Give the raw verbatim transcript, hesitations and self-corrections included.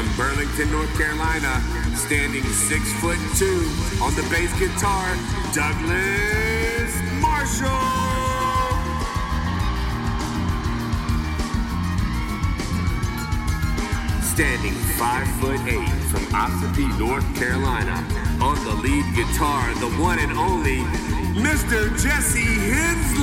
from Burlington, North Carolina, standing six foot two on the bass guitar, Douglas Marshall. Standing five foot eight from Ossipee, North Carolina, on the lead guitar, the one and only Mister Jesse Hensley.